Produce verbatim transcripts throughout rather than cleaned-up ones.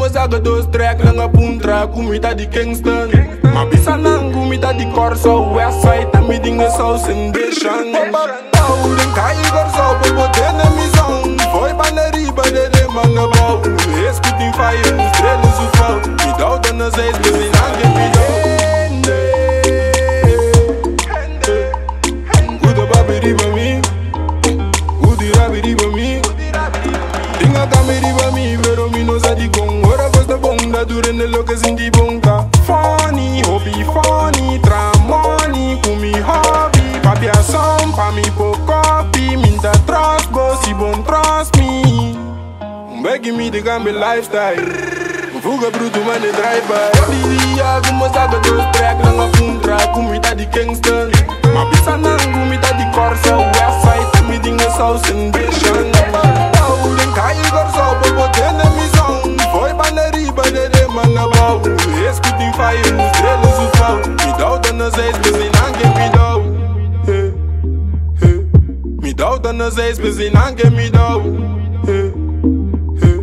me zaga dos track Nanga puntra, kumita di Kingston Ma bisa nang kumita di Corso Westside, tami dinga South Indian Tau den kai Corso, popo tene mi song Foi baneriba de de manga bau Escutin fire, estrelas o sol Me dau dana seis, bezi nange me dau Uda babi riba mi Udi rabi riba mi Dinga kami riba mi Pero mi no sa di gong Ora costa bonga Durende lo que sin di bonga Funny, hobby funny Tramoni, kumi hobby Papi a som, pa mi po copy Minta trust, bossy bon trust me Begging me to gambe lifestyle Fuga bruto man de drive-by Dia kuma zaga dos track Nanga puntra, kumita di Kingston Ma bisa nang kumita di Corso Westside, tami dinga South Indian Tau den kai Corso, popo tene mi song Foi baneriba de de manga bau Escutin fire, estrelas o sol Me dau dana seis, bezi nange me dau Hey, hey Me dau dana seis, bezi nange me dau Hey, hey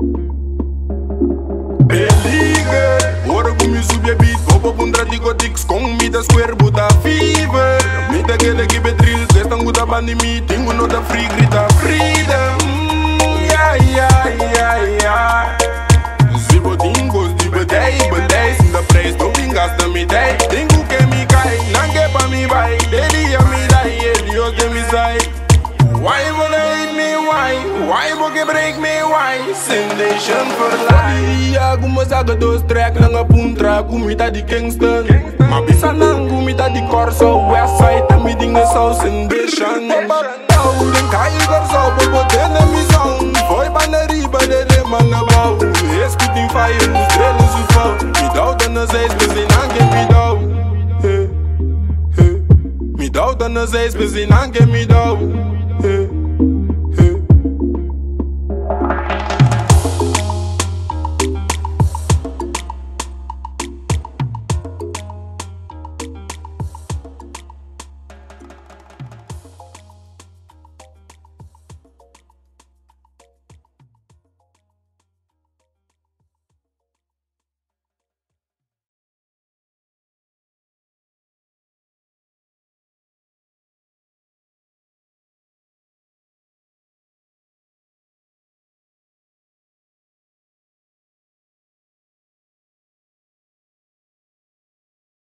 Beliger Ora cum you sub je beat Popo pundra tico tics Kong mi da square buta fever Mi da gele gibe drill Testan guta bandi mi Tingu no da free grita freedom Yeah, yeah, yeah, yeah Zibo dingos di bedei Bedei sin da praise No bingas da mi dei Dingu ke mi kai Nange pa mi bai Deli ya mi dai Dios de mi sai Why you wanna hate me, why? Why you wanna break me, why? Sindation for life Dia kuma zaga dos track Nanga puntra, kumita di Kingston Ma bisa nang kumita di Corso Westside, tami dinga South Indian Tau den kai Corso, popo tene mi song Foi baneriba de de manga bau Escutin fire, estrelas o sol Me dau dana seis, bezi nange me dau Hey, hey Me dau dana seis, bezi nange me dau Hey